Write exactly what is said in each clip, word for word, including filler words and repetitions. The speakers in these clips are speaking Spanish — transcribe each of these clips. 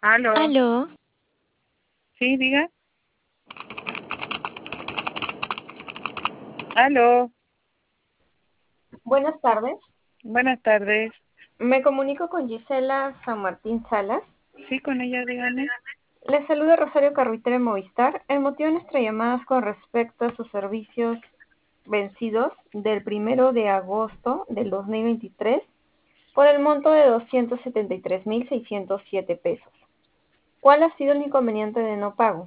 Aló, Aló, sí, diga. Aló, Buenas tardes, buenas tardes. me comunico con Gisela San Martín Salas. Sí, con ella, dígame. Les saluda Rosario Carruitera de Movistar. El motivo de nuestra llamada es con respecto a sus servicios vencidos del primero de agosto del dos mil veintitrés por el monto de doscientos setenta y tres mil seiscientos siete pesos. ¿Cuál ha sido el inconveniente de no pago?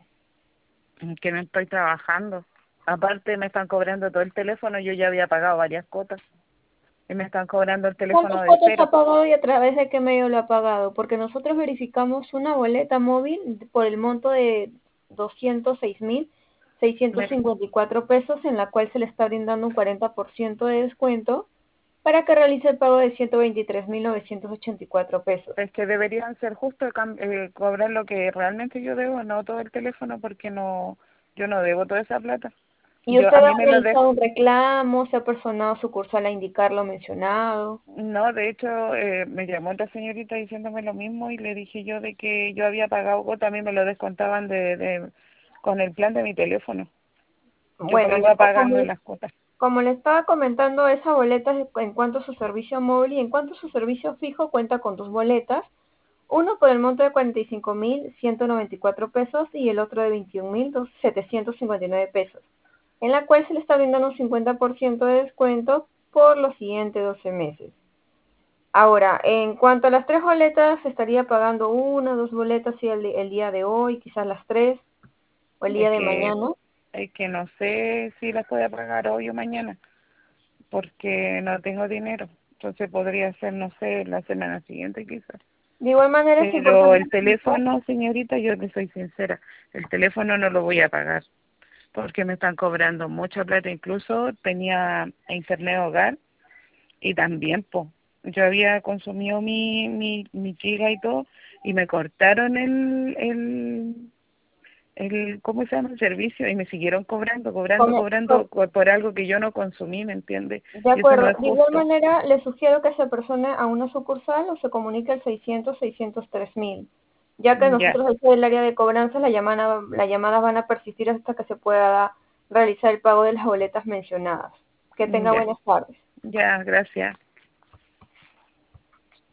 Que no estoy trabajando. Aparte, me están cobrando todo el teléfono. Yo ya había pagado varias cuotas y me están cobrando el teléfono ¿Cuántas de cuotas cero. ha pagado y a través de qué medio lo ha pagado? Porque nosotros verificamos una boleta móvil por el monto de doscientos seis mil seiscientos Me- cincuenta y cuatro pesos, en la cual se le está brindando un cuarenta por ciento de descuento para que realice el pago de ciento veintitrés mil novecientos ochenta y cuatro pesos. Es que deberían ser justo cam- eh, cobrar lo que realmente yo debo, no todo el teléfono, porque no, yo no debo toda esa plata. ¿Y Yo usted a ha mí me lo de, realizado un reclamo? ¿Se ha personado a sucursal a indicar lo mencionado? no, de hecho, eh, me llamó otra señorita diciéndome lo mismo y le dije yo de que yo había pagado cuota, a mí me lo descontaban de, de con el plan de mi teléfono. Yo Bueno, lo le- iba pagando en como, las cuotas. como le estaba comentando, esa boleta es en cuanto a su servicio móvil y en cuanto a su servicio fijo, cuenta con dos boletas, uno por el monto de cuarenta y cinco mil ciento noventa y cuatro pesos y el otro de veintiún mil setecientos cincuenta y nueve pesos, en la cual se le está brindando un cincuenta por ciento de descuento por los siguientes doce meses. Ahora, en cuanto a las tres boletas, estaría pagando una, dos boletas y el, el día de hoy, quizás las tres, o el Es día de que, mañana. es que no sé si las voy a pagar hoy o mañana, porque no tengo dinero. Entonces podría ser, no sé, la semana siguiente quizás. De igual manera es Pero importante el explicar. teléfono, señorita, yo le soy sincera, el teléfono no lo voy a pagar, porque me están cobrando mucha plata. Incluso tenía internet hogar y también, pues, yo había consumido mi, mi, mi giga y todo, y me cortaron el, el, el, ¿cómo se llama? El servicio, y me siguieron cobrando, cobrando, Come- cobrando co- por, por algo que yo no consumí, ¿me entiende? De Y eso no acuerdo. es De igual justo. manera, le sugiero que se persone a una sucursal o se comunique al seiscientos seiscientos tres mil, ya que Ya, nosotros aquí del área de cobranza la llamada, las llamadas van a persistir hasta que se pueda realizar el pago de las boletas mencionadas. Que tenga ya, buenas tardes. ya, gracias.